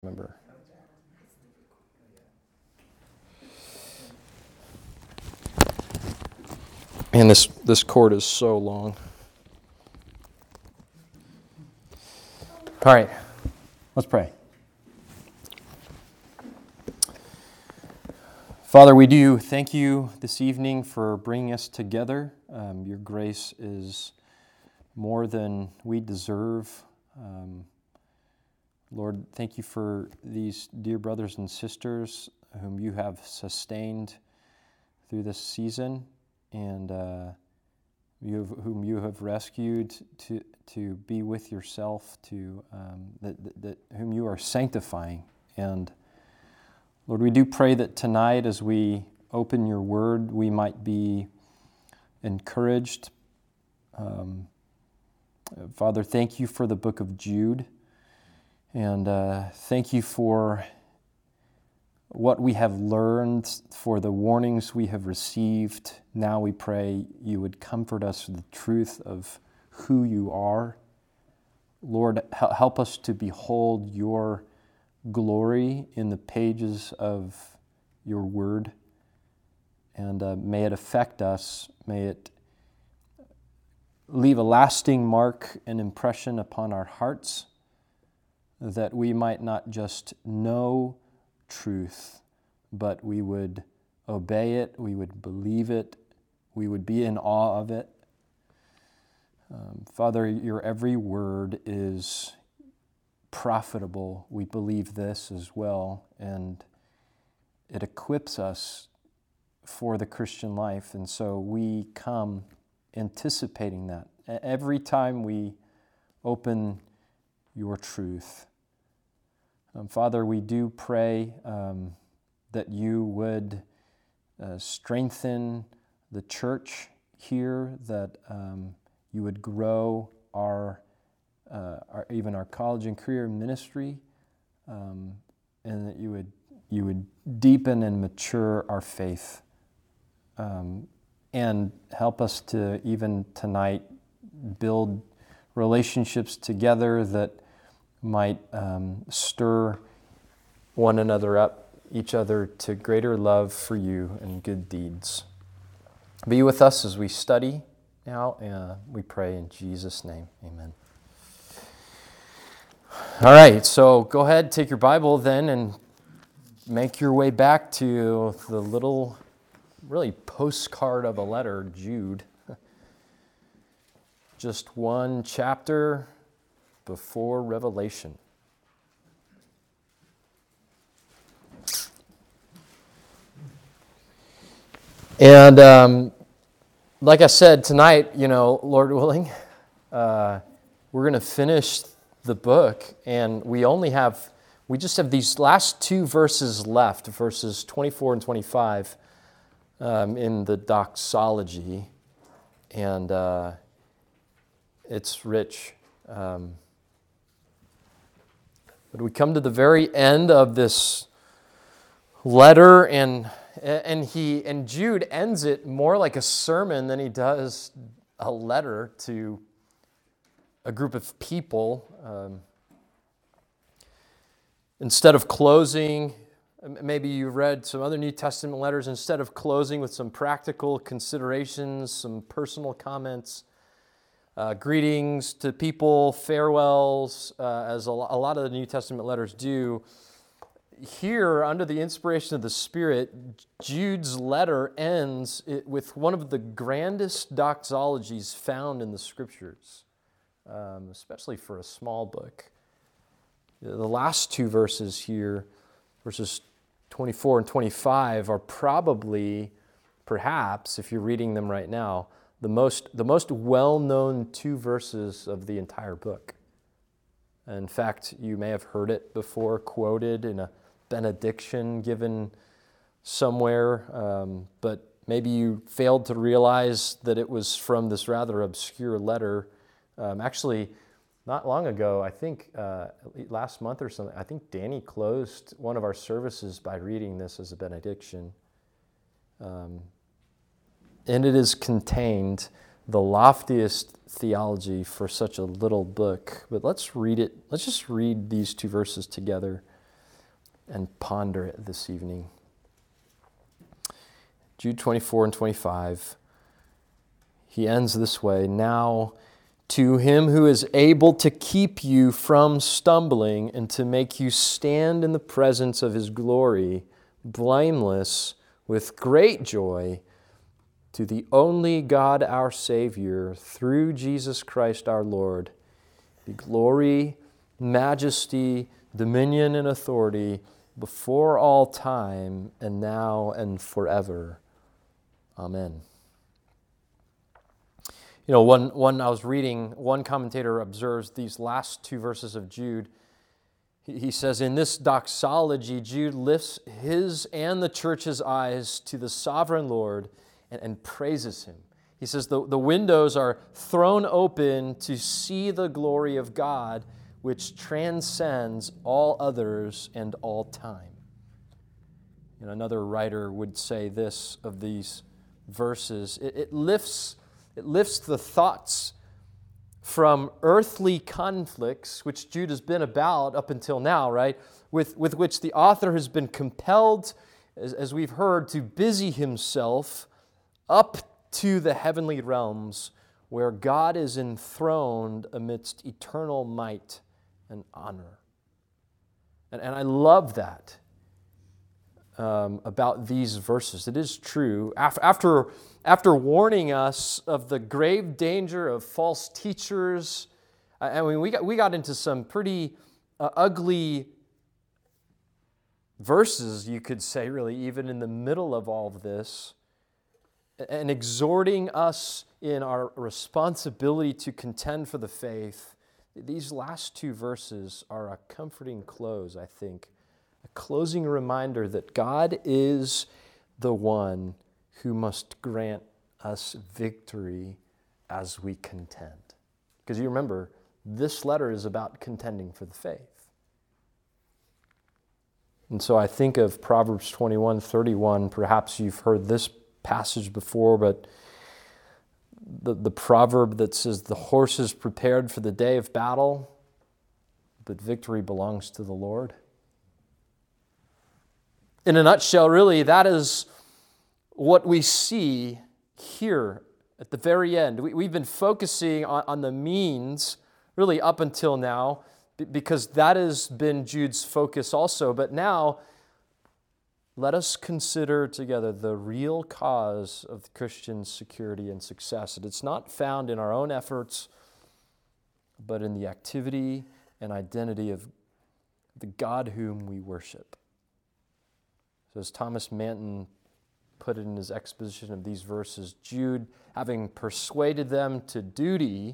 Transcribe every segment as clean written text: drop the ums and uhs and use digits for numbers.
Remember. Man, this cord is so long. All right, let's pray. Father, we do thank you this evening for bringing us together. Your grace is more than we deserve. Lord, thank you for these dear brothers and sisters whom you have sustained through this season, and whom you have rescued to be with yourself, whom you are sanctifying. And Lord, we do pray that tonight as we open your word, we might be encouraged. Father, thank you for the book of Jude. And thank you for what we have learned, for the warnings we have received. Now we pray you would comfort us with the truth of who you are. Lord, help us to behold your glory in the pages of your word. And may it affect us. May it leave a lasting mark and impression upon our hearts, that we might not just know truth, but we would obey it, we would believe it, we would be in awe of it. Father, your every word is profitable. We believe this as well, and it equips us for the Christian life. And so we come anticipating that every time we open your truth. Father, we do pray that you would strengthen the church here, that you would grow our college and career ministry, and that you would deepen and mature our faith, and help us to even tonight build relationships together that might stir one another up, each other, to greater love for you and good deeds. Be with us as we study now, and we pray in Jesus' name. Amen. All right, so go ahead, take your Bible then, and make your way back to the little, really postcard of a letter, Jude. Just one chapter before Revelation. And like I said, tonight, Lord willing, we're going to finish the book, and we just have these last two verses left, verses 24 and 25 in the doxology, and it's rich. But we come to the very end of this letter, and Jude ends it more like a sermon than he does a letter to a group of people. Instead of closing, maybe you read some other New Testament letters, instead of closing with some practical considerations, some personal comments, greetings to people, farewells, as a lot of the New Testament letters do. Here, under the inspiration of the Spirit, Jude's letter ends with one of the grandest doxologies found in the Scriptures, especially for a small book. The last two verses here, verses 24 and 25, are probably, perhaps, if you're reading them right now, the most well-known two verses of the entire book. In fact, you may have heard it before quoted in a benediction given somewhere, but maybe you failed to realize that it was from this rather obscure letter. Actually, not long ago, I think last month or something, I think Danny closed one of our services by reading this as a benediction. And it is contained the loftiest theology for such a little book. But let's read it. Let's just read these two verses together. and ponder it this evening. Jude 24 and 25, he ends this way, "Now to him who is able to keep you from stumbling and to make you stand in the presence of his glory, blameless, with great joy, to the only God our Savior, through Jesus Christ our Lord, be glory, majesty, dominion, and authority before all time, and now and forever. Amen." You know, one I was reading, one commentator observes these last two verses of Jude. He says, in this doxology, Jude lifts his and the church's eyes to the sovereign Lord and praises him. He says the windows are thrown open to see the glory of God, which transcends all others and all time. And another writer would say this of these verses, it lifts the thoughts from earthly conflicts, which Jude has been about up until now, right? With which the author has been compelled, as we've heard, to busy himself up to the heavenly realms where God is enthroned amidst eternal might and honor. And I love that about these verses. It is true. After warning us of the grave danger of false teachers, I mean, we got into some pretty ugly verses, you could say, really, even in the middle of all of this, and exhorting us in our responsibility to contend for the faith. These last two verses are a comforting close, I think, a closing reminder that God is the one who must grant us victory as we contend. Because you remember, this letter is about contending for the faith. And so I think of Proverbs 21:31. Perhaps you've heard this passage before, but the proverb that says, the horse is prepared for the day of battle, but victory belongs to the Lord. In a nutshell, really, that is what we see here at the very end. We've been focusing on the means, really up until now, because that has been Jude's focus also. But now, let us consider together the real cause of the Christian's security and success. And it's not found in our own efforts, but in the activity and identity of the God whom we worship. So as Thomas Manton put it in his exposition of these verses, Jude, having persuaded them to duty,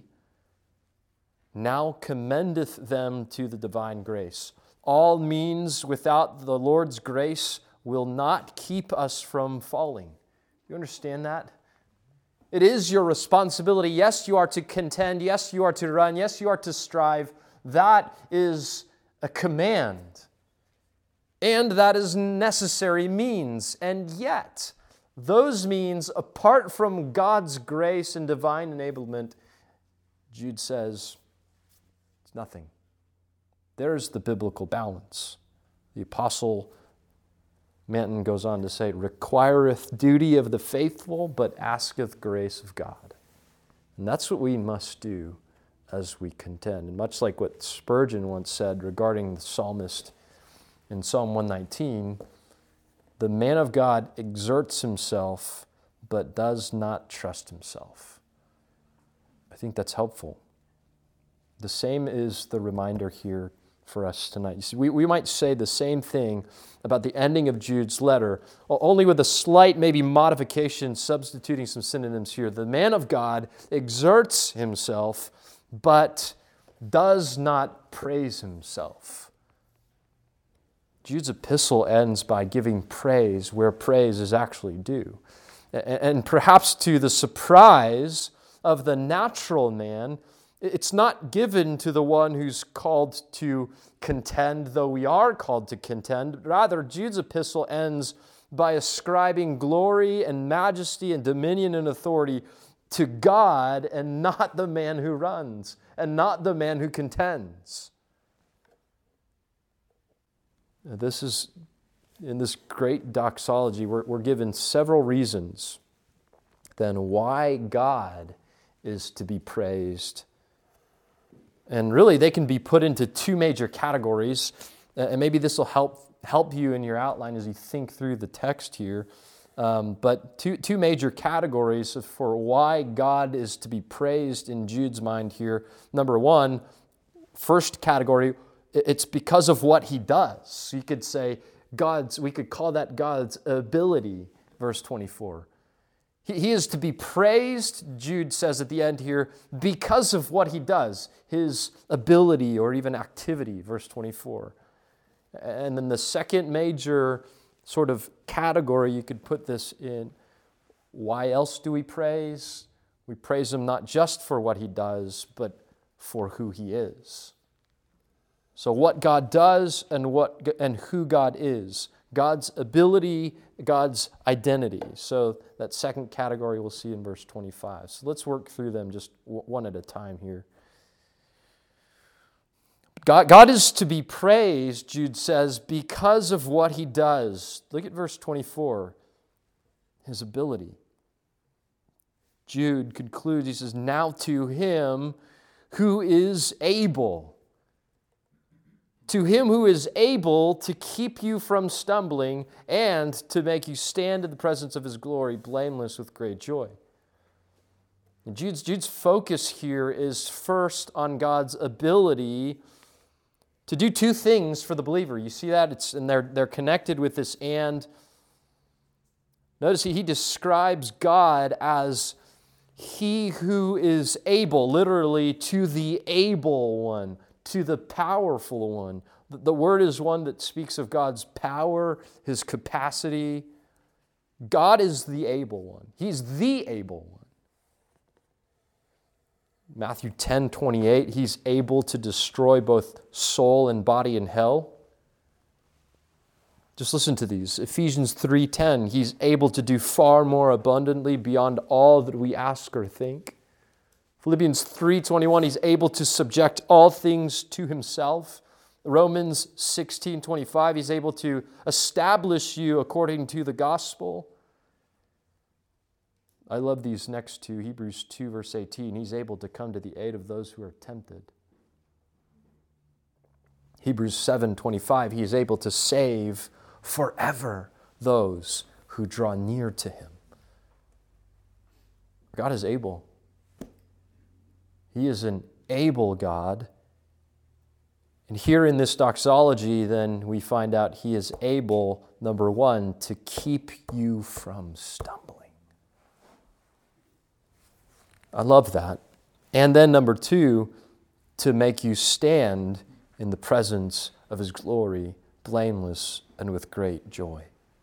now commendeth them to the divine grace. All means without the Lord's grace will not keep us from falling. You understand that? It is your responsibility. Yes, you are to contend. Yes, you are to run. Yes, you are to strive. That is a command. And that is necessary means. And yet, those means, apart from God's grace and divine enablement, Jude says, it's nothing. There's the biblical balance. The Apostle Manton goes on to say, requireth duty of the faithful, but asketh grace of God. And that's what we must do as we contend. And much like what Spurgeon once said regarding the psalmist in Psalm 119, the man of God exerts himself, but does not trust himself. I think that's helpful. The same is the reminder here for us tonight. You see, we might say the same thing about the ending of Jude's letter, only with a slight maybe modification, substituting some synonyms here. The man of God exerts himself, but does not praise himself. Jude's epistle ends by giving praise where praise is actually due. And perhaps to the surprise of the natural man, it's not given to the one who's called to contend, though we are called to contend. Rather, Jude's epistle ends by ascribing glory and majesty and dominion and authority to God and not the man who runs and not the man who contends. This is, in this great doxology, we're given several reasons then why God is to be praised. And really, they can be put into two major categories. And maybe this will help you in your outline as you think through the text here. But two major categories for why God is to be praised in Jude's mind here. Number one, first category, it's because of what he does. You could say we could call that God's ability, verse 24. He is to be praised, Jude says at the end here, because of what he does, his ability or even activity, verse 24. And then the second major sort of category you could put this in, why else do we praise? We praise him not just for what he does, but for who he is. So what God does and who God is. God's ability, God's identity. So that second category we'll see in verse 25. So let's work through them just one at a time here. God is to be praised, Jude says, because of what he does. Look at verse 24, his ability. Jude concludes, he says, now to him who is able. To him who is able to keep you from stumbling and to make you stand in the presence of his glory, blameless with great joy. And Jude's focus here is first on God's ability to do two things for the believer. You see that? They're connected with this and. Notice he describes God as he who is able, literally to the able one, to the powerful one. The word is one that speaks of God's power, his capacity. God is the able one. He's the able one. Matthew 10:28, he's able to destroy both soul and body in hell. Just listen to these. Ephesians 3:10, he's able to do far more abundantly beyond all that we ask or think. Philippians 3:21, he's able to subject all things to himself. Romans 16:25, he's able to establish you according to the gospel. I love these next two. Hebrews 2, verse 18, he's able to come to the aid of those who are tempted. Hebrews 7:25, he is able to save forever those who draw near to him. God is able. He is an able God. And here in this doxology, then, we find out he is able, number one, to keep you from stumbling. I love that. And then number two, to make you stand in the presence of his glory, blameless and with great joy.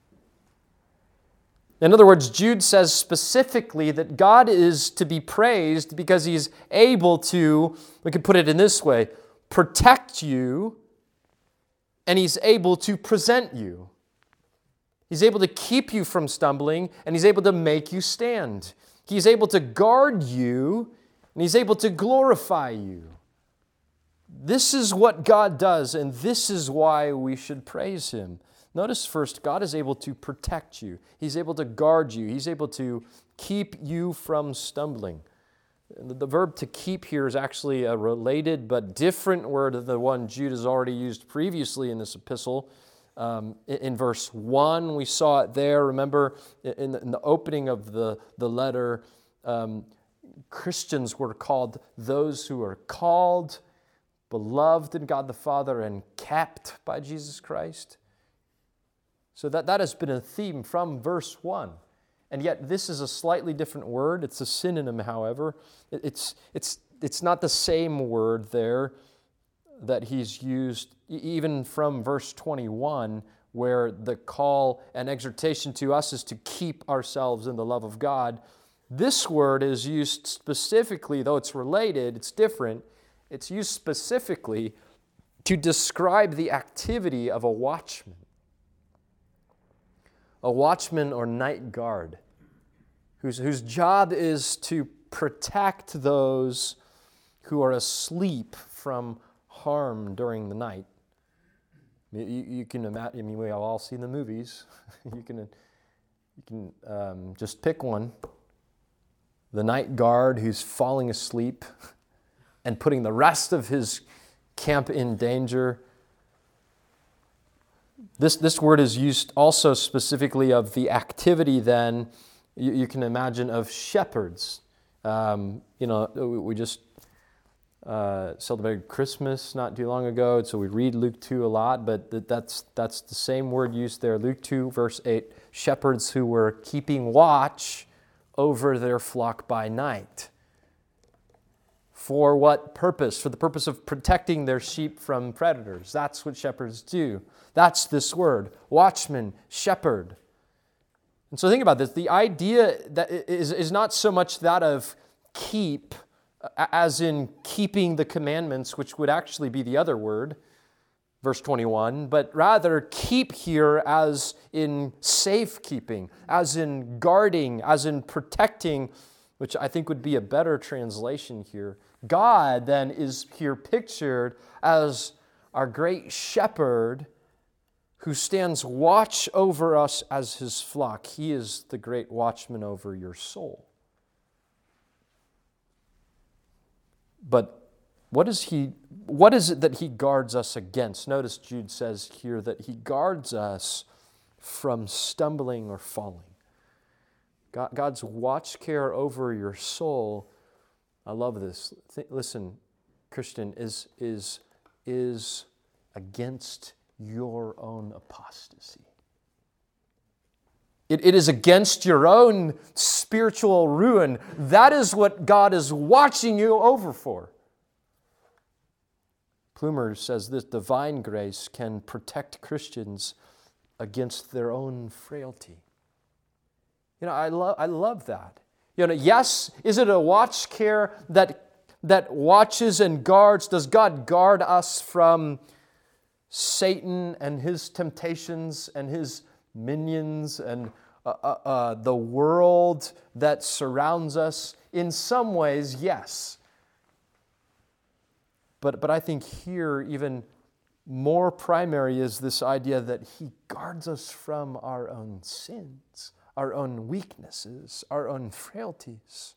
In other words, Jude says specifically that God is to be praised because he's able to, we could put it in this way, protect you, and he's able to present you. He's able to keep you from stumbling, and he's able to make you stand. He's able to guard you, and he's able to glorify you. This is what God does, and this is why we should praise him. Notice first, God is able to protect you. He's able to guard you. He's able to keep you from stumbling. The verb to keep here is actually a related but different word than the one Jude has already used previously in this epistle. In verse 1, we saw it there. Remember, in the opening of the letter, Christians were called those who are called, beloved in God the Father, and kept by Jesus Christ. So that has been a theme from verse 1. And yet this is a slightly different word. It's a synonym, however. It's not the same word there that he's used even from verse 21, where the call and exhortation to us is to keep ourselves in the love of God. This word is used specifically, though it's related, it's different. It's used specifically to describe the activity of a watchman. A watchman or night guard whose job is to protect those who are asleep from harm during the night. You can imagine. I mean, we have all seen the movies. You can just pick one. The night guard who's falling asleep and putting the rest of his camp in danger. This word is used also specifically of the activity then, you can imagine, of shepherds. We just celebrated Christmas not too long ago, so we read Luke 2 a lot, but that's the same word used there. Luke 2, verse 8, shepherds who were keeping watch over their flock by night. For what purpose? For the purpose of protecting their sheep from predators. That's what shepherds do. That's this word, watchman, shepherd. And so think about this. The idea that is not so much that of keep, as in keeping the commandments, which would actually be the other word, verse 21, but rather keep here as in safekeeping, as in guarding, as in protecting, which I think would be a better translation here. God then is here pictured as our great shepherd who stands watch over us as his flock. He is the great watchman over your soul. But what is it that he guards us against? Notice Jude says here that he guards us from stumbling or falling. God's watch care over your soul, I love this. Listen, Christian, is against your own apostasy. It is against your own spiritual ruin. That is what God is watching you over for. Plumer says this, divine grace can protect Christians against their own frailty. I love that. Yes, is it a watch care that watches and guards? Does God guard us from Satan and his temptations and his minions and the world that surrounds us? In some ways, yes. But I think here even more primary is this idea that he guards us from our own sins, our own weaknesses, our own frailties.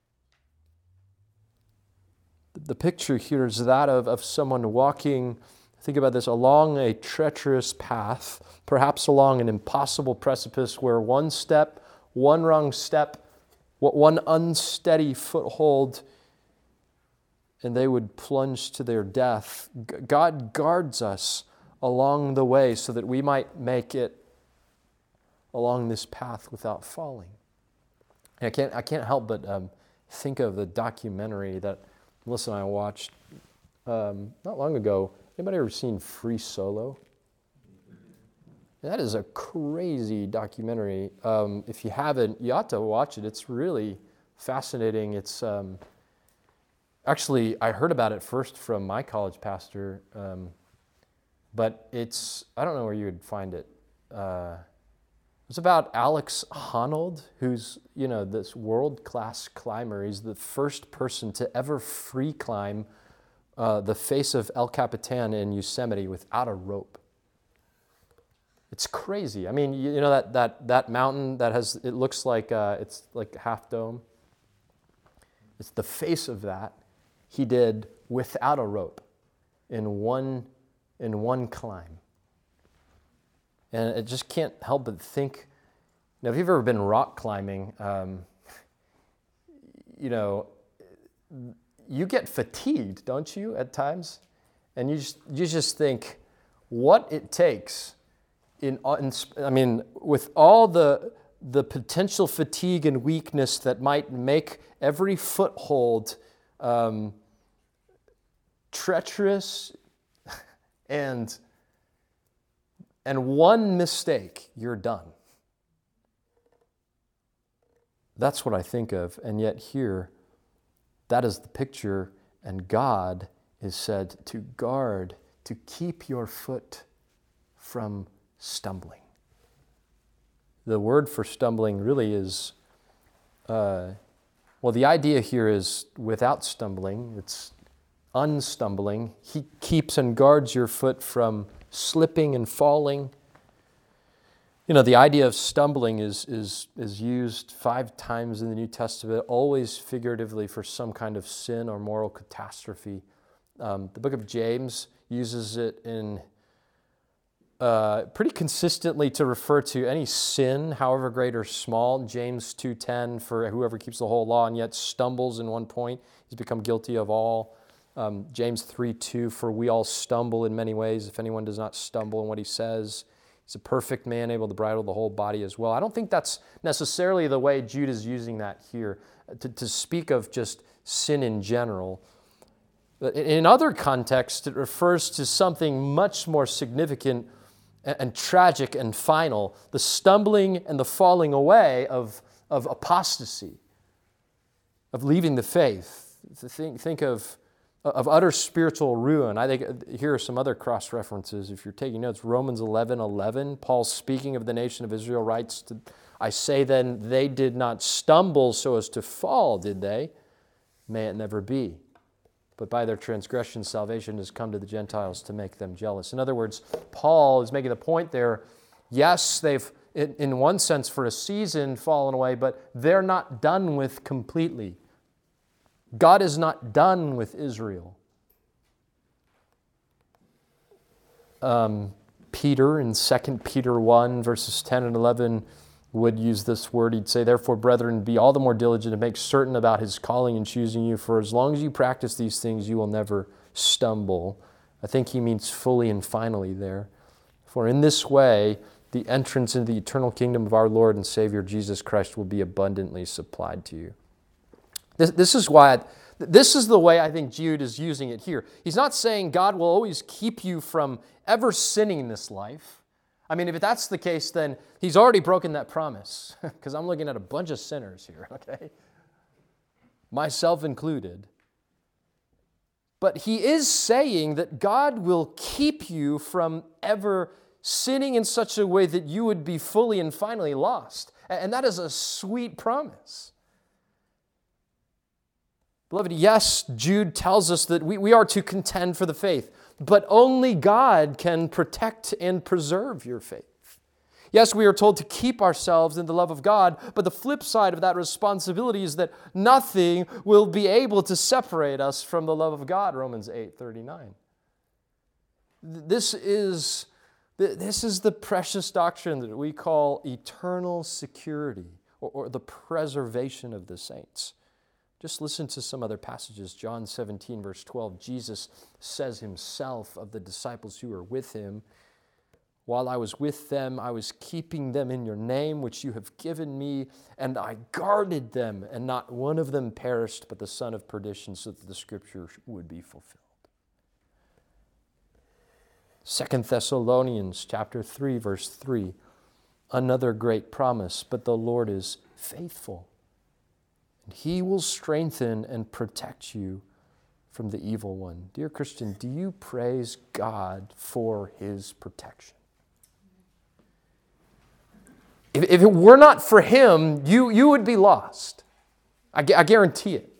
The picture here is that of someone walking, think about this, along a treacherous path, perhaps along an impossible precipice where one step, one wrong step, one unsteady foothold, and they would plunge to their death. God guards us along the way so that we might make it along this path without falling. And I can't help but think of the documentary that Melissa and I watched not long ago. Anybody ever seen Free Solo? That is a crazy documentary. If you haven't, you ought to watch it. It's really fascinating. It's actually, I heard about it first from my college pastor, but I don't know where you would find it. It's about Alex Honnold, who's, this world-class climber. He's the first person to ever free climb the face of El Capitan in Yosemite without a rope. It's crazy. I mean, that mountain that it looks like it's like Half Dome. It's the face of that. He did without a rope in one climb. And I just can't help but think, if you've ever been rock climbing, you get fatigued, don't you, at times? And you just think what it takes with all the potential fatigue and weakness that might make every foothold treacherous, and one mistake, you're done. That's what I think of, and yet here, that is the picture, and God is said to guard, to keep your foot from stumbling. The word for stumbling really is, the idea here is without stumbling. It's unstumbling. He keeps and guards your foot from slipping and falling. The idea of stumbling is used 5 times in the New Testament, always figuratively for some kind of sin or moral catastrophe. The book of James uses it in pretty consistently to refer to any sin, however great or small. James 2:10, for whoever keeps the whole law and yet stumbles in one point, he's become guilty of all. James 3:2, for we all stumble in many ways. If anyone does not stumble in what he says, he's a perfect man, able to bridle the whole body as well. I don't think that's necessarily the way Jude is using that here, to speak of just sin in general. In other contexts, it refers to something much more significant and tragic and final, the stumbling and the falling away of apostasy, of leaving the faith. Think of utter spiritual ruin. I think here are some other cross-references. If you're taking notes, Romans 11:11, Paul speaking of the nation of Israel writes, I say then, they did not stumble so as to fall, did they? May it never be. But by their transgression, salvation has come to the Gentiles to make them jealous. In other words, Paul is making the point there, yes, they've, in one sense, for a season fallen away, but they're not done with completely. God is not done with Israel. Peter in 2 Peter 1, verses 10 and 11, would use this word. He'd say, therefore, brethren, be all the more diligent to make certain about his calling and choosing you, for as long as you practice these things, you will never stumble. I think he means fully and finally there. For in this way, the entrance into the eternal kingdom of our Lord and Savior Jesus Christ will be abundantly supplied to you. This is the way I think Jude is using it here. He's not saying God will always keep you from ever sinning in this life. I mean, if that's the case, then he's already broken that promise, because I'm looking at a bunch of sinners here, okay? Myself included. But he is saying that God will keep you from ever sinning in such a way that you would be fully and finally lost. And that is a sweet promise. Beloved, yes, Jude tells us that we are to contend for the faith, but only God can protect and preserve your faith. Yes, we are told to keep ourselves in the love of God, but the flip side of that responsibility is that nothing will be able to separate us from the love of God, Romans 8:39. This is the precious doctrine that we call eternal security, or the preservation of the saints. Just listen to some other passages. John 17, verse 12, Jesus says himself of the disciples who were with him, while I was with them, I was keeping them in your name, which you have given me, and I guarded them, and not one of them perished, but the son of perdition, so that the scripture would be fulfilled. 2 Thessalonians chapter 3, verse 3, another great promise, but the Lord is faithful. And he will strengthen and protect you from the evil one. Dear Christian, do you praise God for his protection? If it were not for him, you would be lost. I guarantee it.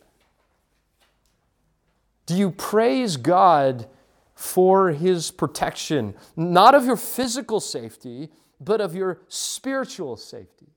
Do you praise God for his protection? Not of your physical safety, but of your spiritual safety.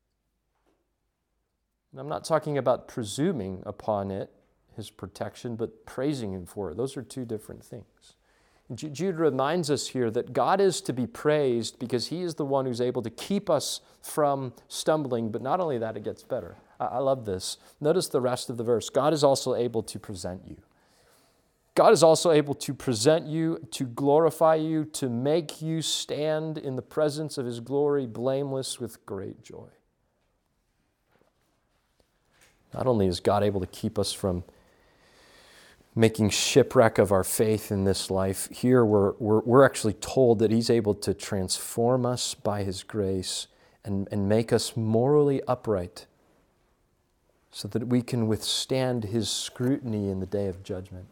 And I'm not talking about presuming upon it, his protection, but praising him for it. Those are two different things. Jude reminds us here that God is to be praised because he is the one who's able to keep us from stumbling. But not only that, it gets better. I love this. Notice the rest of the verse. God is also able to present you. God is also able to present you, to glorify you, to make you stand in the presence of his glory, blameless with great joy. Not only is God able to keep us from making shipwreck of our faith in this life, here we're actually told that he's able to transform us by his grace and make us morally upright so that we can withstand his scrutiny in the day of judgment.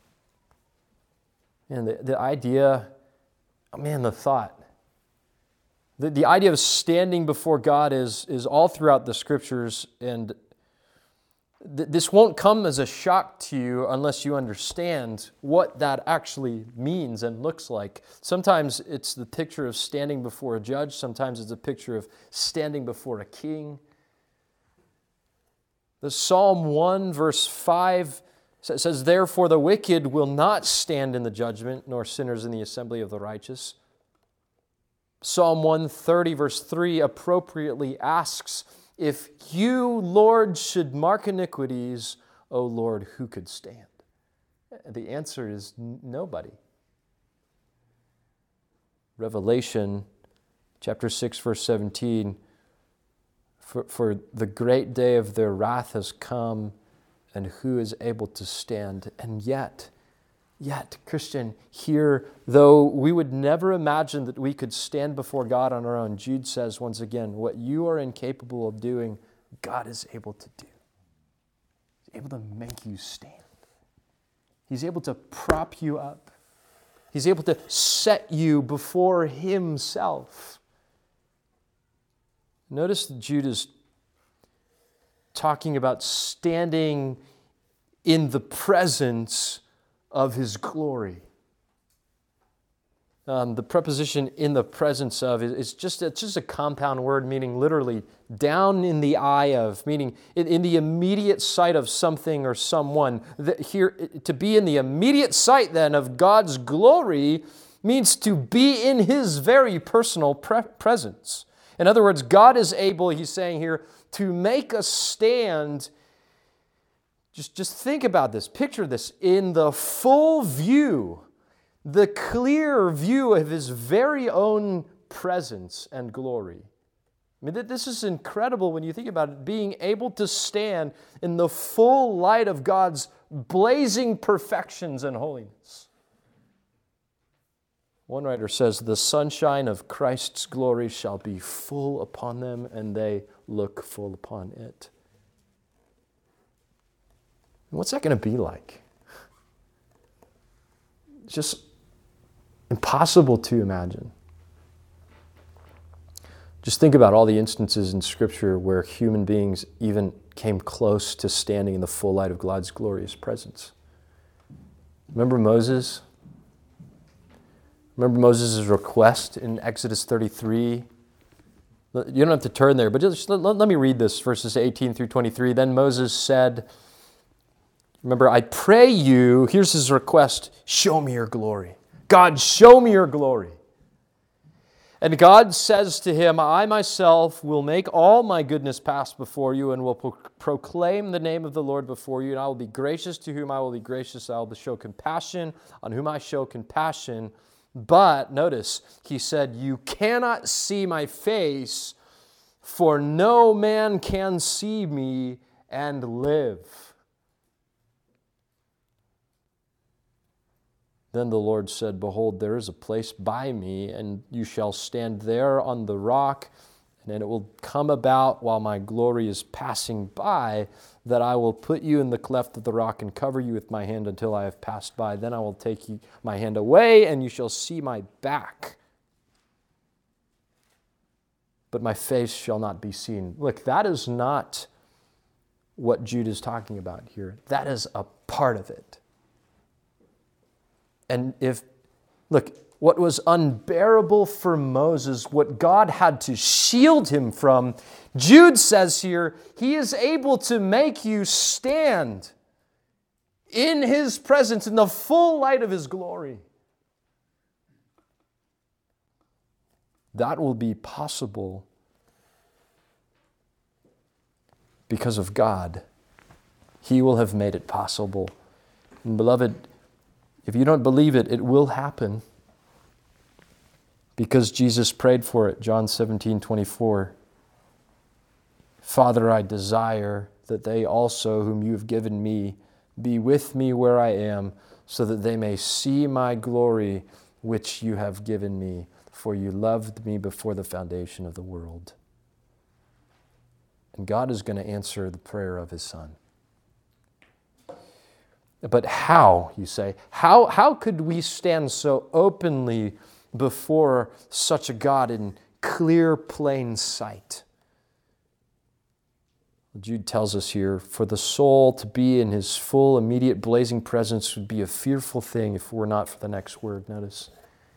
And the idea, the thought, the idea of standing before God is all throughout the scriptures, and This won't come as a shock to you unless you understand what that actually means and looks like. Sometimes it's the picture of standing before a judge. Sometimes it's a picture of standing before a king. The Psalm 1 verse 5 says, "Therefore the wicked will not stand in the judgment, nor sinners in the assembly of the righteous." Psalm 130 verse 3 appropriately asks, "If you, Lord, should mark iniquities, O Lord, who could stand?" The answer is nobody. Revelation chapter 6, verse 17, For the great day of their wrath has come, and who is able to stand? And yet, Christian, here, though we would never imagine that we could stand before God on our own, Jude says once again, what you are incapable of doing, God is able to do. He's able to make you stand. He's able to prop you up. He's able to set you before Himself. Notice that Jude is talking about standing in the presence of His glory. The preposition "in the presence of" it's just a compound word meaning literally down in the eye of, meaning in the immediate sight of something or someone. Here, to be in the immediate sight then of God's glory means to be in His very personal presence. In other words, God is able, he's saying here, to make us stand. Just think about this, picture this, in the full view, the clear view of His very own presence and glory. I mean, this is incredible when you think about it, being able to stand in the full light of God's blazing perfections and holiness. One writer says, "The sunshine of Christ's glory shall be full upon them, and they look full upon it." And what's that going to be like? It's just impossible to imagine. Just think about all the instances in Scripture where human beings even came close to standing in the full light of God's glorious presence. Remember Moses? Remember Moses' request in Exodus 33? You don't have to turn there, but just let me read this, verses 18 through 23. Then Moses said, remember, "I pray you," here's his request, "show me your glory." God, show me your glory. And God says to him, "I myself will make all my goodness pass before you and will proclaim the name of the Lord before you. And I will be gracious to whom I will be gracious. I will show compassion on whom I show compassion. But," notice, he said, "you cannot see my face, for no man can see me and live." Then the Lord said, "Behold, there is a place by me, and you shall stand there on the rock, and it will come about while my glory is passing by, that I will put you in the cleft of the rock and cover you with my hand until I have passed by. Then I will take my hand away, and you shall see my back, but my face shall not be seen." Look, that is not what Jude is talking about here. That is a part of it. And look, what was unbearable for Moses, what God had to shield him from, Jude says here, He is able to make you stand in His presence in the full light of His glory. That will be possible because of God. He will have made it possible. And beloved, if you don't believe it, it will happen because Jesus prayed for it. John 17:24. "Father, I desire that they also whom you have given me be with me where I am, so that they may see my glory which you have given me, for you loved me before the foundation of the world." And God is going to answer the prayer of His Son. But how, you say? How could we stand so openly before such a God in clear, plain sight? Jude tells us here, for the soul to be in his full, immediate, blazing presence would be a fearful thing if it were not for the next word. Notice.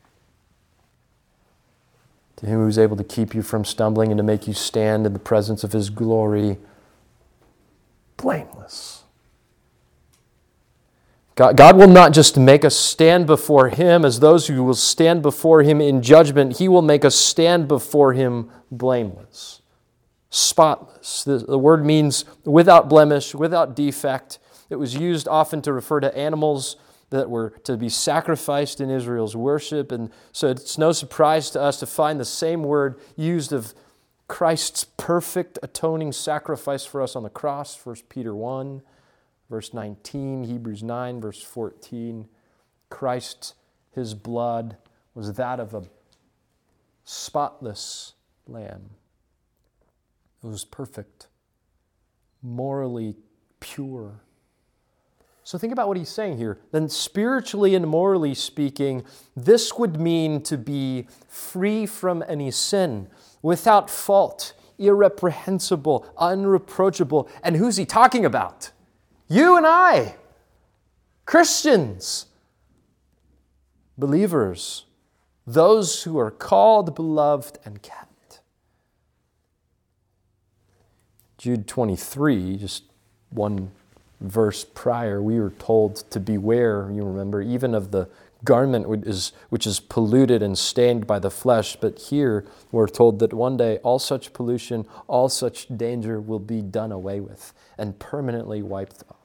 To him who is able to keep you from stumbling and to make you stand in the presence of his glory, blameless. God will not just make us stand before him as those who will stand before him in judgment. He will make us stand before him blameless. Spotless. The word means without blemish, without defect. It was used often to refer to animals that were to be sacrificed in Israel's worship. And so it's no surprise to us to find the same word used of Christ's perfect atoning sacrifice for us on the cross, 1 Peter 1, verse 19, Hebrews 9, verse 14. Christ, his blood, was that of a spotless lamb. It was perfect, morally pure. So think about what he's saying here. Then spiritually and morally speaking, this would mean to be free from any sin, without fault, irreprehensible, unreproachable. And who's he talking about? You and I, Christians, believers, those who are called, beloved, and kept. Jude 23, just one verse prior, we were told to beware, you remember, even of the garment which is polluted and stained by the flesh. But here we're told that one day all such pollution, all such danger will be done away with and permanently wiped off.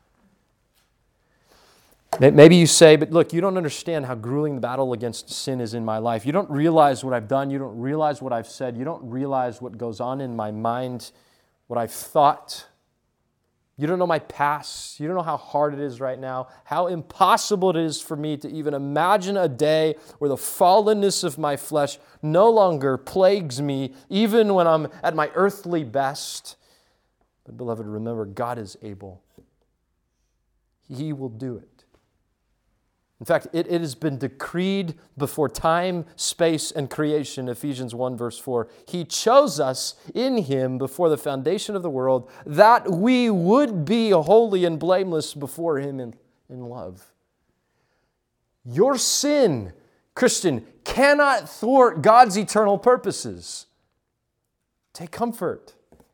Maybe you say, but look, you don't understand how grueling the battle against sin is in my life. You don't realize what I've done. You don't realize what I've said. You don't realize what goes on in my mind, what I've thought. You don't know my past. You don't know how hard it is right now, how impossible it is for me to even imagine a day where the fallenness of my flesh no longer plagues me, even when I'm at my earthly best. But beloved, remember, God is able. He will do it. In fact, it has been decreed before time, space, and creation, Ephesians 1, verse 4. He chose us in him before the foundation of the world, that we would be holy and blameless before him in love. Your sin, Christian, cannot thwart God's eternal purposes. Take comfort.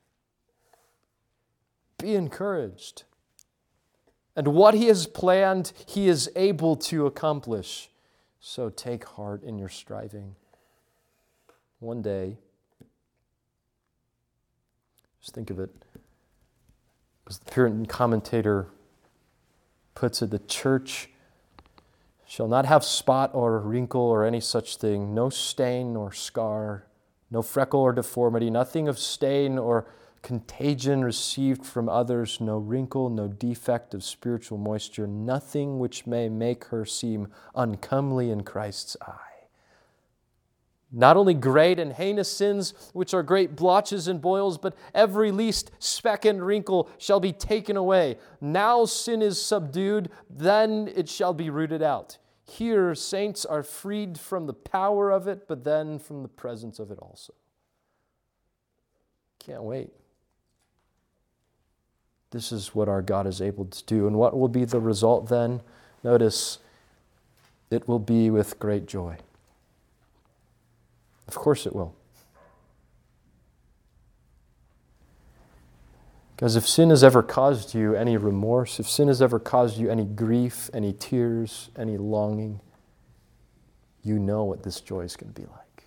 Be encouraged. And what he has planned, he is able to accomplish. So take heart in your striving. One day, just think of it, as the Puritan commentator puts it, the church shall not have spot or wrinkle or any such thing, no stain nor scar, no freckle or deformity, nothing of stain or contagion received from others, no wrinkle, no defect of spiritual moisture, nothing which may make her seem uncomely in Christ's eye. Not only great and heinous sins, which are great blotches and boils, but every least speck and wrinkle shall be taken away. Now sin is subdued, then it shall be rooted out. Here saints are freed from the power of it, but then from the presence of it also. Can't wait. This is what our God is able to do. And what will be the result then? Notice, it will be with great joy. Of course it will. Because if sin has ever caused you any remorse, if sin has ever caused you any grief, any tears, any longing, you know what this joy is going to be like.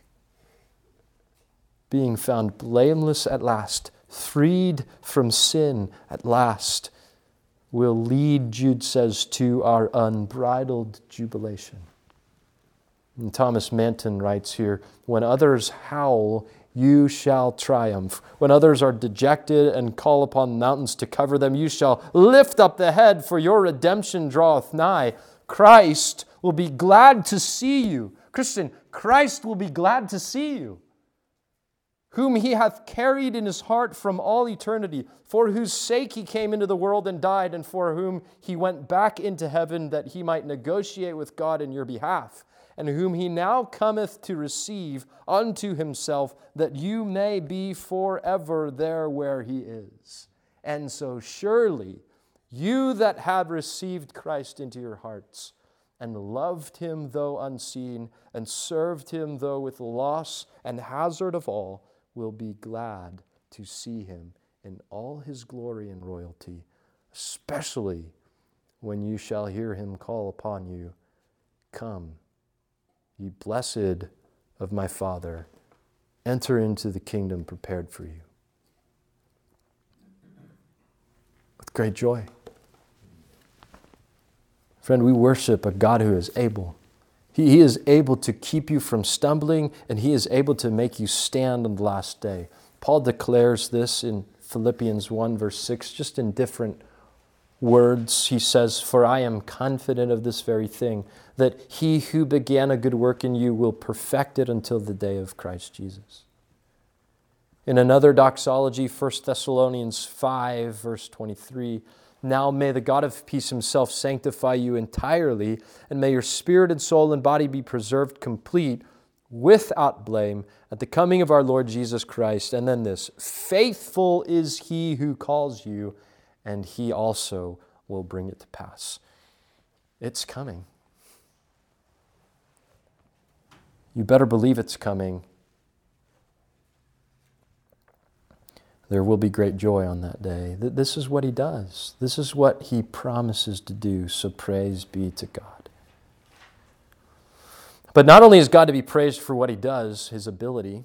Being found blameless at last, freed from sin at last, will lead, Jude says, to our unbridled jubilation. And Thomas Manton writes here, when others howl, you shall triumph. When others are dejected and call upon mountains to cover them, you shall lift up the head, for your redemption draweth nigh. Christ will be glad to see you. Christian, Christ will be glad to see you, whom he hath carried in his heart from all eternity, for whose sake he came into the world and died, and for whom he went back into heaven, that he might negotiate with God in your behalf, and whom he now cometh to receive unto himself, that you may be forever there where he is. And so surely you that have received Christ into your hearts, and loved him though unseen, and served him though with loss and hazard of all, will be glad to see him in all his glory and royalty, especially when you shall hear him call upon you, Come, ye blessed of my Father, enter into the kingdom prepared for you. With great joy. Friend, we worship a God who is able. He is able to keep you from stumbling, and he is able to make you stand on the last day. Paul declares this in Philippians 1, verse 6, just in different words. He says, For I am confident of this very thing, that he who began a good work in you will perfect it until the day of Christ Jesus. In another doxology, 1 Thessalonians 5, verse 23, Now may the God of peace himself sanctify you entirely, and may your spirit and soul and body be preserved complete, without blame, at the coming of our Lord Jesus Christ. And then this, Faithful is he who calls you, and he also will bring it to pass. It's coming. You better believe it's coming. There will be great joy on that day. This is what he does. This is what he promises to do, so praise be to God. But not only is God to be praised for what he does, his ability,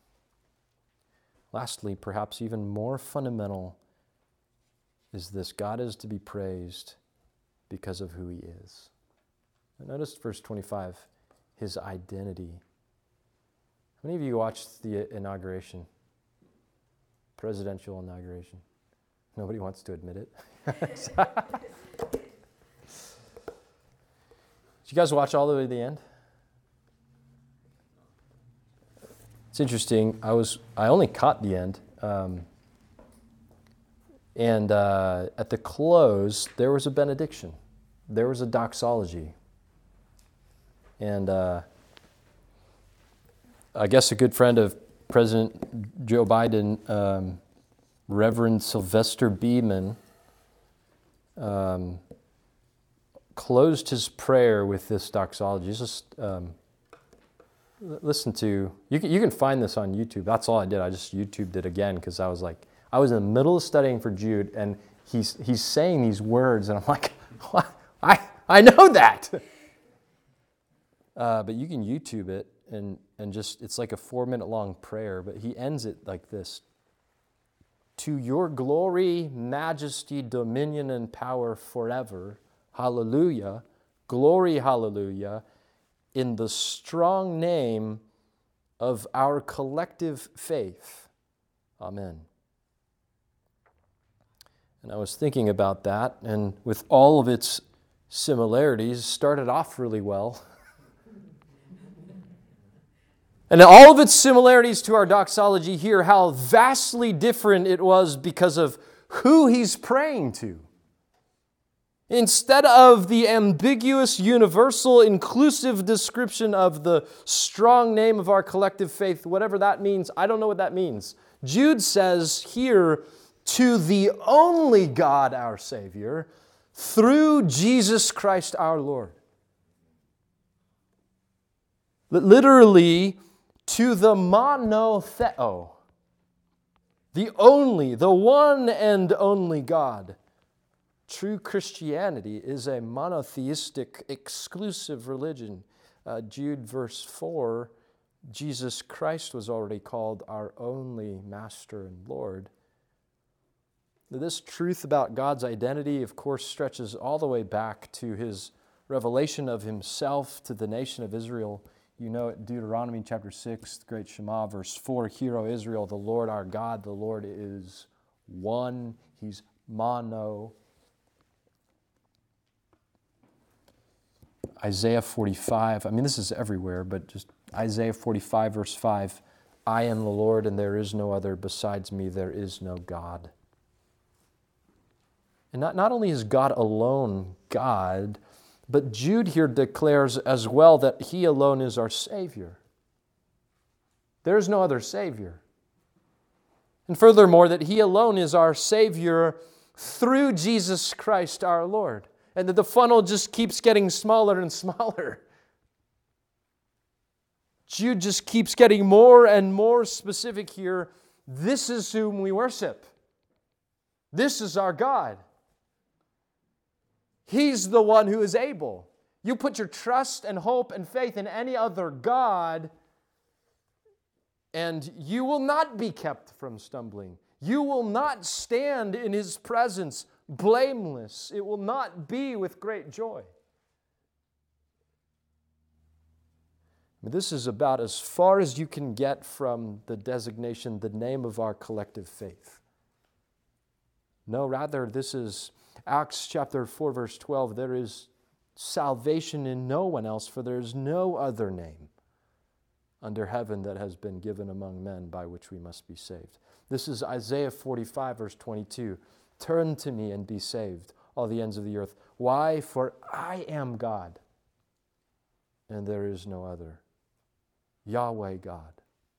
lastly, perhaps even more fundamental, is this: God is to be praised because of who he is. Notice verse 25, his identity. How many of you watched the inauguration? Presidential inauguration. Nobody wants to admit it. Did you guys watch all the way to the end? It's interesting. I only caught the end. And at the close, there was a benediction. There was a doxology. And I guess a good friend of President Joe Biden, Reverend Sylvester Beeman, closed his prayer with this doxology. Just listen to, you can find this on YouTube. That's all I did. I just YouTubed it again because I was in the middle of studying for Jude, and he's saying these words, and I'm like, what? I know that. But you can YouTube it, and just, it's like a 4-minute long prayer, but he ends it like this. To your glory, majesty, dominion, and power forever. Hallelujah. Glory, hallelujah. In the strong name of our collective faith. Amen. And I was thinking about that, and with all of its similarities, started off really well. And all of its similarities to our doxology here, how vastly different it was because of who he's praying to. Instead of the ambiguous, universal, inclusive description of the strong name of our collective faith, whatever that means, I don't know what that means. Jude says here, to the only God our Savior, through Jesus Christ our Lord. Literally, to the monotheo, the one and only God. True Christianity is a monotheistic, exclusive religion. Jude verse 4, Jesus Christ was already called our only Master and Lord. This truth about God's identity, of course, stretches all the way back to his revelation of himself to the nation of Israel. You know it, Deuteronomy chapter 6, the great Shema, verse 4, Hear, O Israel, the Lord our God, the Lord is one. He's mono. Isaiah 45, this is everywhere, but just Isaiah 45, verse 5, I am the Lord, and there is no other. Besides me, there is no God. And not only is God alone God, But Jude here declares as well that He alone is our Savior. There is no other Savior. And furthermore, that He alone is our Savior through Jesus Christ our Lord. And that the funnel just keeps getting smaller and smaller. Jude just keeps getting more and more specific here. This is whom we worship. This is our God. He's the one who is able. You put your trust and hope and faith in any other God, and you will not be kept from stumbling. You will not stand in His presence blameless. It will not be with great joy. This is about as far as you can get from the designation, the name of our collective faith. No, rather, this is Acts chapter 4, verse 12. There is salvation in no one else, for there is no other name under heaven that has been given among men by which we must be saved. This is Isaiah 45, verse 22. Turn to me and be saved, all the ends of the earth. Why? For I am God, and there is no other. Yahweh God.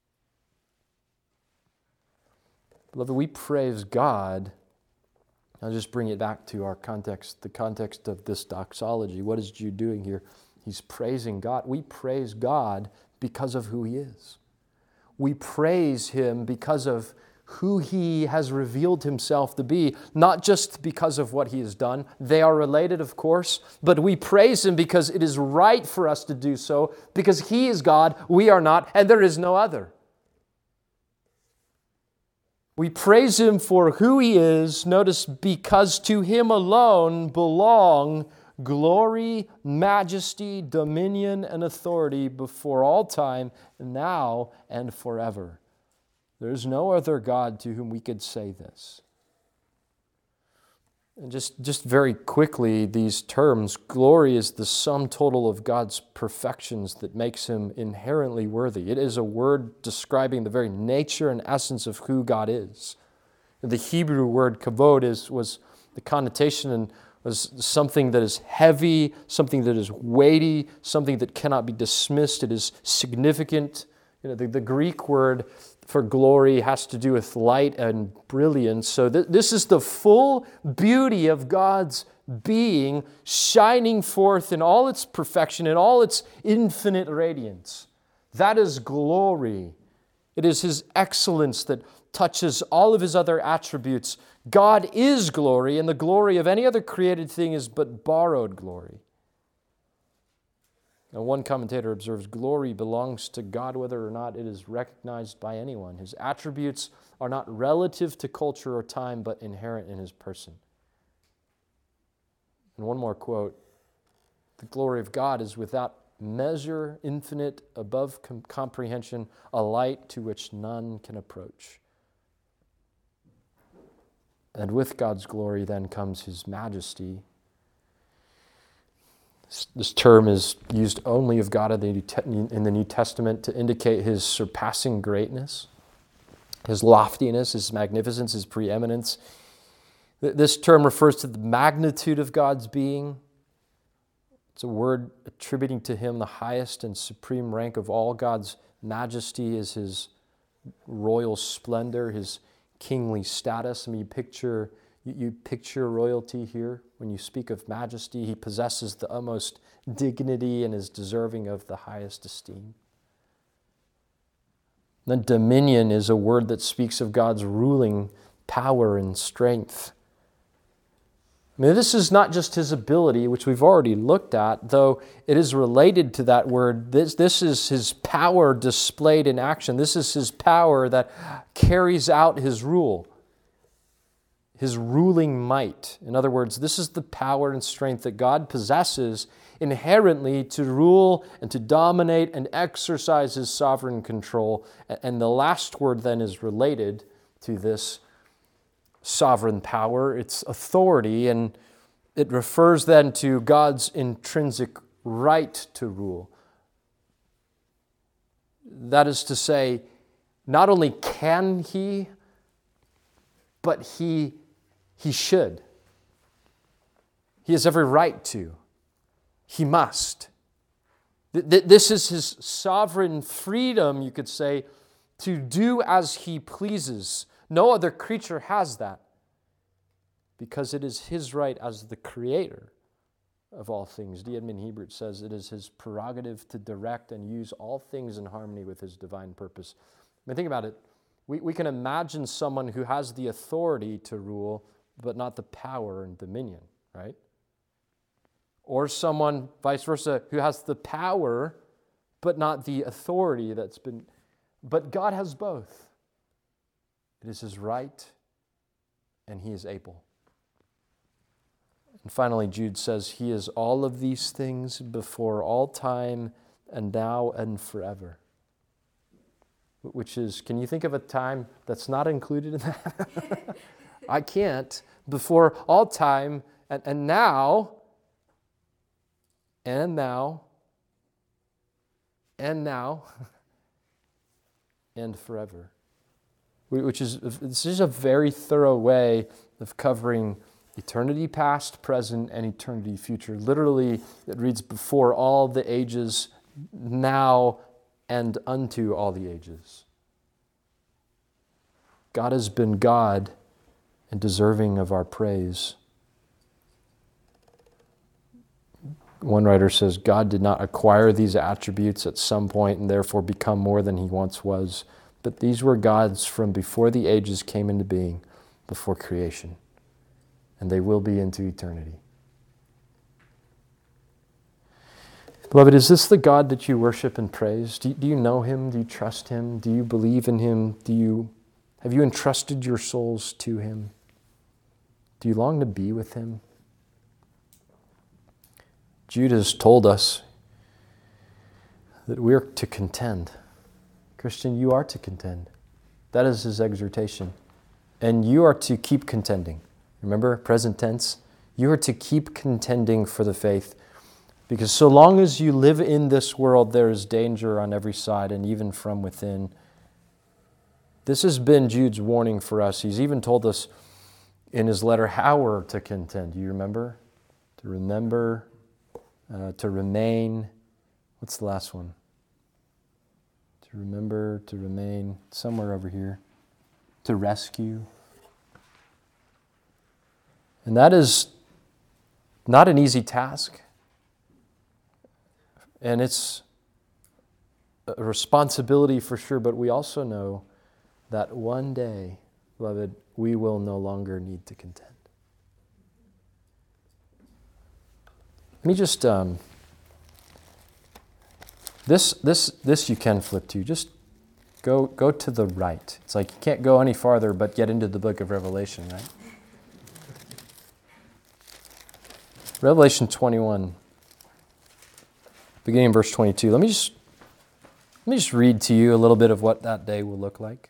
Beloved, we praise God. I'll just bring it back to our context, the context of this doxology. What is Jude doing here? He's praising God. We praise God because of who He is. We praise Him because of who He has revealed Himself to be, not just because of what He has done. They are related, of course, but we praise Him because it is right for us to do so, because He is God, we are not, and there is no other. We praise Him for who He is, notice, because to Him alone belong glory, majesty, dominion, and authority before all time, now and forever. There is no other God to whom we could say this. And just very quickly, these terms, glory is the sum total of God's perfections that makes Him inherently worthy. It is a word describing the very nature and essence of who God is. The Hebrew word kavod was the connotation and was something that is heavy, something that is weighty, something that cannot be dismissed. It is significant. The Greek word for glory has to do with light and brilliance. So this is the full beauty of God's being shining forth in all its perfection, in all its infinite radiance. That is glory. It is His excellence that touches all of His other attributes. God is glory, and the glory of any other created thing is but borrowed glory. Now, one commentator observes, glory belongs to God whether or not it is recognized by anyone. His attributes are not relative to culture or time, but inherent in His person. And one more quote, the glory of God is without measure, infinite, above comprehension, a light to which none can approach. And with God's glory then comes His majesty. This term is used only of God in the New Testament to indicate His surpassing greatness, His loftiness, His magnificence, His preeminence. This term refers to the magnitude of God's being. It's a word attributing to Him the highest and supreme rank of all. God's majesty is His royal splendor, His kingly status. I mean, you picture royalty here. When you speak of majesty, He possesses the utmost dignity and is deserving of the highest esteem. Then dominion is a word that speaks of God's ruling power and strength. I mean, this is not just His ability, which we've already looked at, though it is related to that word. This is His power displayed in action. This is His power that carries out His rule. His ruling might. In other words, this is the power and strength that God possesses inherently to rule and to dominate and exercise His sovereign control. And the last word then is related to this sovereign power, its authority, and it refers then to God's intrinsic right to rule. That is to say, not only can He, but He should. He has every right to. He must. This is his sovereign freedom, you could say, to do as he pleases. No other creature has that, because it is his right as the creator of all things. D. Edmund Hebert says it is his prerogative to direct and use all things in harmony with his divine purpose. I mean, think about it. We can imagine someone who has the authority to rule, but not the power and dominion, right? Or someone, vice versa, who has the power, but not the authority that's been... But God has both. It is his right, and he is able. And finally, Jude says, he is all of these things before all time and now and forever. Which is, can you think of a time that's not included in that? I can't. Before all time and now, and now, and now, and forever. This is a very thorough way of covering eternity past, present, and eternity future. Literally, it reads before all the ages, now, and unto all the ages. God has been God and deserving of our praise. One writer says, God did not acquire these attributes at some point and therefore become more than he once was, but these were God's from before the ages came into being, before creation, and they will be into eternity. Beloved, is this the God that you worship and praise? Do you know him? Do you trust him? Do you believe in him? Have you entrusted your souls to him? Do you long to be with him? Jude has told us that we're to contend. Christian, you are to contend. That is his exhortation. And you are to keep contending. Remember, present tense. You are to keep contending for the faith. Because so long as you live in this world, there is danger on every side and even from within. This has been Jude's warning for us. He's even told us in his letter how we're to contend. Do you remember? To remember, to remain. What's the last one? To remember, to remain, somewhere over here. To rescue. And that is not an easy task. And it's a responsibility for sure, but we also know that one day, beloved, we will no longer need to contend. Let me just, this you can flip to. Just go to the right. It's like you can't go any farther but get into the book of Revelation, right? Revelation 21, beginning in verse 22. Let me just read to you a little bit of what that day will look like.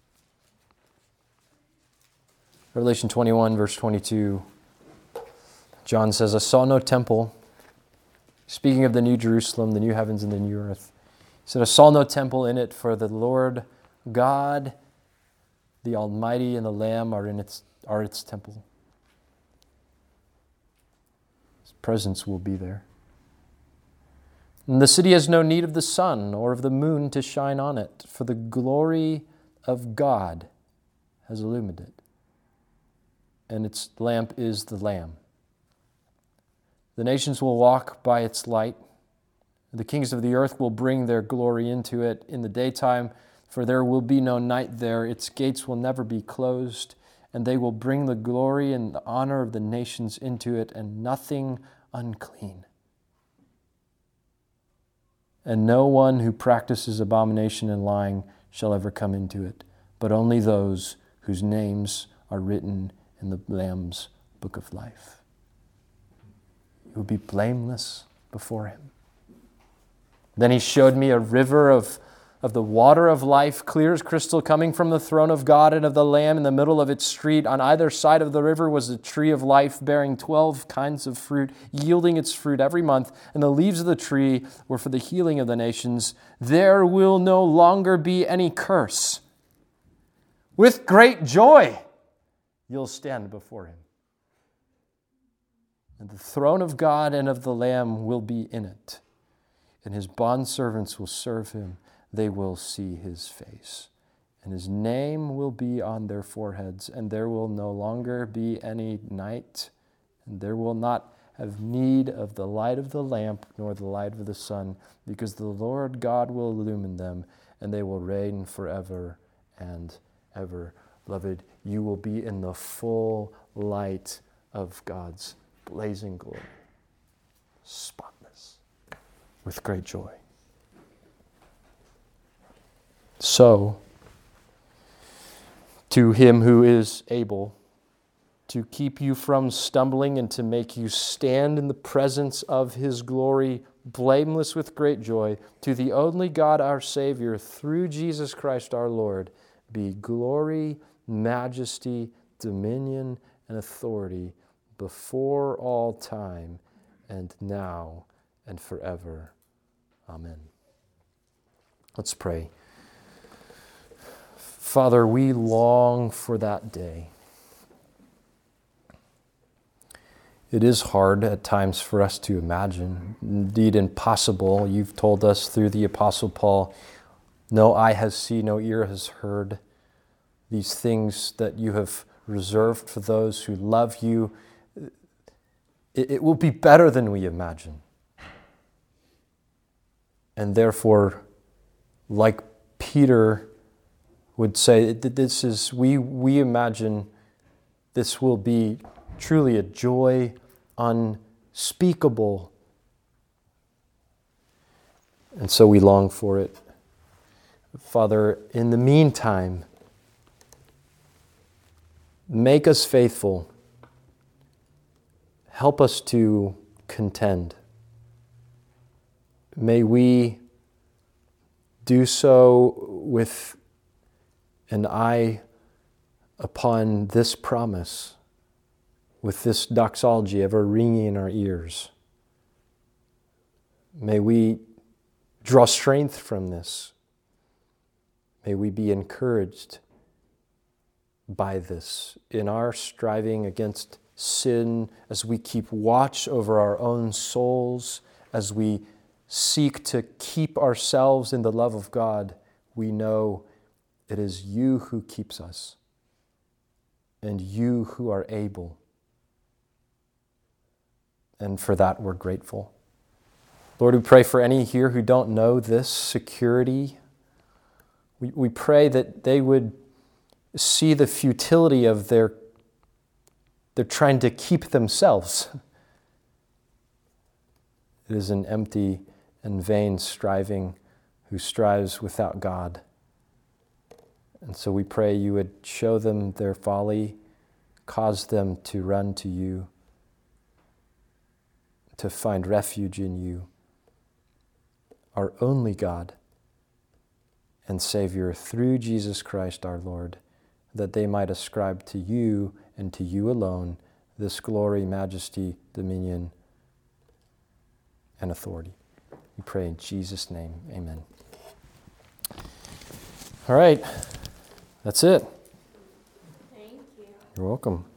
Revelation 21, verse 22. John says, I saw no temple. Speaking of the new Jerusalem, the new heavens and the new earth. He said, I saw no temple in it, for the Lord God, the Almighty, and the Lamb are its temple. His presence will be there. And the city has no need of the sun or of the moon to shine on it, for the glory of God has illumined it. And its lamp is the Lamb. The nations will walk by its light. The kings of the earth will bring their glory into it in the daytime, for there will be no night there. Its gates will never be closed, and they will bring the glory and the honor of the nations into it, and nothing unclean. And no one who practices abomination and lying shall ever come into it, but only those whose names are written in the Lamb's book of life. You will be blameless before him. Then he showed me a river of the water of life, clear as crystal, coming from the throne of God and of the Lamb. In the middle of its street, on either side of the river, was a tree of life, bearing 12 kinds of fruit, yielding its fruit every month. And the leaves of the tree were for the healing of the nations. There will no longer be any curse. With great joy, you'll stand before him. And the throne of God and of the Lamb will be in it. And his bondservants will serve him. They will see his face. And his name will be on their foreheads. And there will no longer be any night. And there will not have need of the light of the lamp nor the light of the sun, because the Lord God will illumine them, and they will reign forever and ever. Beloved, you will be in the full light of God's blazing glory, spotless, with great joy. So, to him who is able to keep you from stumbling and to make you stand in the presence of his glory, blameless with great joy, to the only God our Savior, through Jesus Christ our Lord, be glory, majesty, dominion, and authority before all time, and now, and forever. Amen. Let's pray. Father, we long for that day. It is hard at times for us to imagine, indeed impossible. You've told us through the Apostle Paul, no eye has seen, no ear has heard these things that you have reserved for those who love you. It will be better than we imagine. And therefore, like Peter would say, this is, we imagine this will be truly a joy unspeakable. And so we long for it. Father, in the meantime, make us faithful. Help us to contend. May we do so with an eye upon this promise, with this doxology ever ringing in our ears. May we draw strength from this. May we be encouraged by this in our striving against sin, as we keep watch over our own souls, as we seek to keep ourselves in the love of God. We know it is you who keeps us, and you who are able. And for that, we're grateful. Lord, we pray for any here who don't know this security. We pray that they would see the futility of their trying to keep themselves. It is an empty and vain striving who strives without God. And so we pray you would show them their folly, cause them to run to you, to find refuge in you, our only God and Savior, through Jesus Christ our Lord, that they might ascribe to you and to you alone this glory, majesty, dominion, and authority. We pray in Jesus' name, amen. All right, that's it. Thank you. You're welcome.